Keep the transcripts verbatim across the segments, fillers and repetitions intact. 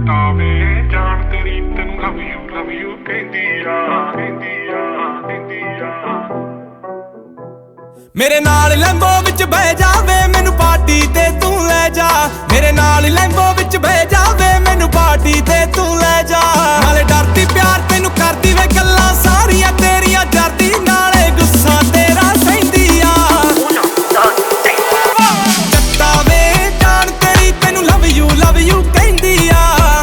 ਜੱਟਾ ਵੇ ਜਾਣ ਤੇਰੀ ਤੈਨੂੰ ਲਵ ਯੂ ਲਵ ਯੂ ਕਹਿੰਦੀ ਆ ਕਹਿੰਦੀ ਆ ਕਹਿੰਦੀ ਆ। ਮੇਰੇ ਨਾਲ ਲੈਂਬੋ ਵਿੱਚ ਬਹਿ ਜਾਵੇ ਮੈਨੂੰ ਪਾਰਟੀ ਤੇ ਤੂੰ ਲੈ ਜਾ। ਮੇਰੇ ਨਾਲ ਲੈਂਬੋ ਵਿੱਚ ਬਹਿ ਜਾਵੇ ਮੈਨੂੰ ਪਾਰਟੀ ਤੇ ਤੂੰ ਲੈ ਜਾ। ਨਾਲੇ ਡਰਦੀ ਪਿਆਰ ਤੈਨੂੰ ਕਰਦੀ ਵੇ ਗੱਲਾਂ ਸਾਰੀਆਂ ਤੇਰੀਆਂ ਜਰਦੀ ਨਾਲੇ ਗੁੱਸਾ ਤੇਰਾ ਸਹਿੰਦੀ ਆ। ਜੱਟਾ ਵੇ ਜਾਣ ਤੇਰੀ ਤੈਨੂੰ ਲਵ ਯੂ ਲਵ ਯੂ ਕਹਿੰਦੀ ਆ।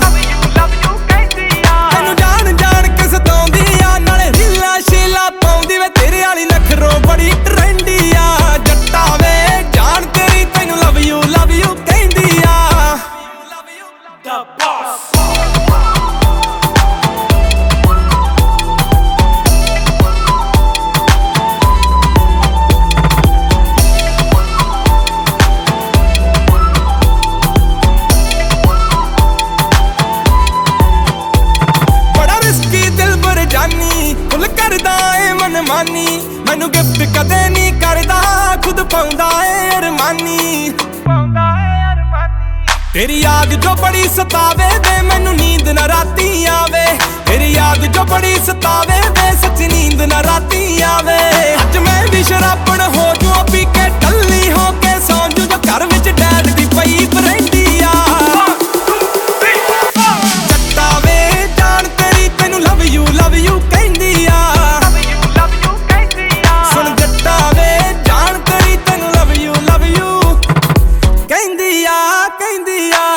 ਤੈਨੂੰ ਜਾਣ ਜਾਣ ਕੇ ਸਤਾਉਂਦੀ ਆ ਨਾਲੇ ਰੀਲਾਂ ਸ਼ੀਲਾਂ ਪਾਉਂਦੀ ਵੇ ਤੇਰੇ ਵਾਲੀ ਨਖਰੋਂ ਬੜੀ ਟਰੈਂਡੀ ਆ। ਜੱਟਾ ਵੇ ਜਾਣ ਤੇਰੀ ਤੈਨੂੰ ਲਵ ਯੂ ਲਵ ਯੂ ਕਹਿੰਦੀ ਆ। The boss ਫੁੱਲ ਕਰਦਾ ਏ ਮਨਮਾਨੀ ਮੈਨੂੰ ਗਿਫਟ ਕਦੇ ਨਹੀਂ ਕਰਦਾ ਖੁਦ ਪਾਉਂਦਾ ਏ ਅਰਮਾਨੀ ਤੇਰੀ ਯਾਦ ਜੋ ਬੜੀ ਸਤਾਵੇ ਵੇ ਮੈਨੂੰ ਨੀਂਦ ਨਾ ਰਾਤੀ ਆਵੇ। ਤੇਰੀ ਯਾਦ ਜੋ ਬੜੀ ਸਤਾਵੇ ਵੇ ਸੱਚ ਨੀਂਦ ਨਾ ਰਾਤੀ ਆਵੇ। ਅੱਜ ਮੈਂ ਵੀ ਸ਼ਰਾਬਣ ਹੋ ਜੂ ਪੀ ਕੇ ਟੱਲੀ ਹੋ ਕੇ ਸੌਂ ਜੂ ਜੋ ਘਰ ਵਿੱਚ ਡੈਡ ਦੀ ਪਈ ਰਹਿੰਦੀ ਆ। ਜੱਟਾ ਵੇ ਜਾਣ ਤੇਰੀ ਤੈਨੂੰ ਲਵ ਯੂ ਲਵ ਯੂ ਕਹਿੰਦੀ ਆ। ਸੁਣ ਜੱਟਾ ਵੇ ਜਾਣ ਤੇਰੀ ਤੈਨੂੰ ਲਵ ਯੂ ਲਵ ਯੂ ਕਹਿੰਦੀ ਆ ਕਹਿੰਦੀ ਆ।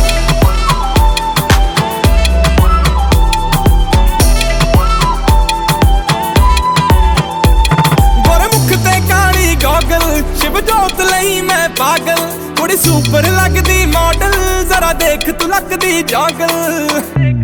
ਗੋਰੇ ਮੁਖ ਤੇ ਕਾਲੀ ਗੋਗਲ ਸ਼ਿਵ ਜੋਤ ਲਈ ਮੈਂ ਪਾਗਲ। ਕੁੜੀ ਸੁਪਰ ਲੱਗਦੀ ਮਾਡਲ ਜ਼ਰਾ ਦੇਖ ਤੂੰ ਲੱਗਦੀ ਜਾਗਲ।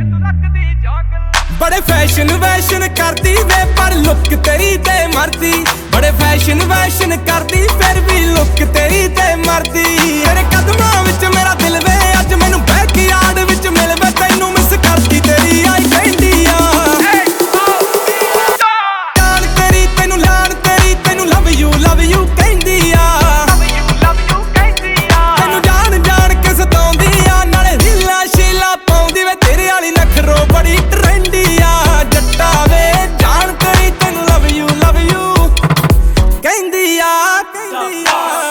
ਬੜੇ ਫੈਸ਼ਨ ਵੈਸ਼ਨ ਕਰਦੀ ਵੇ ਪਰ ਲੁੱਕ ਤੇਰੀ ਤੇ ਮਰਦੀ। ਬੜੇ ਫੈਸ਼ਨ ਵੈਸ਼ਨ ਕਰਦੀ ਫਿਰ ਵੀ ਲੁੱਕ ਤੇਰੀ ਤੇ ਮਰਦੀ। ਤੇਰੇ ਕਦਮਾਂ ਵਿੱਚ ਮੇਰਾ ਦਿਲ ਵੇ ਅੱਜ ਮੈਨੂੰ ਬੈਕਯਾਰਡ ਵਿੱਚ ਮਿਲ ਵੇ ਤੈਨੂੰ ਮਿਸ ਕਰਦੀ ਤੇਰੀ ਆਈ ਕਹਿੰਦੀ ਆ। ਜਾਣ ਤੇਰੀ ਤੈਨੂੰ ਲਾਣ ਤੇਰੀ ਤੈਨੂੰ ਲਵ ਯੂ ਲਵ ਯੂ ਕਹਿੰਦੀ ਆ। ਤੈਨੂੰ ਜਾਣ ਜਾਣ ਕੇ ਸਤਾਉਂਦੀ ਆ ਨਾਲੇ ਰੀਲਾਂ ਸ਼ੀਲਾਂ ਪਾਉਂਦੀ ਵੇ ਤੇਰੇ ਵਾਲੀ ਨਖਰੋਂ ਬੜੀ ਟਰੈਂਡੀ ਆ। ਜੱਟਾ ਵੇ ਜਾਣ ਤੇਰੀ ਤੈਨੂੰ ਲਵ ਯੂ ਲਵ ਯੂ ਕਹਿੰਦੀ ਆ ਕਹਿੰਦੀ ਆ।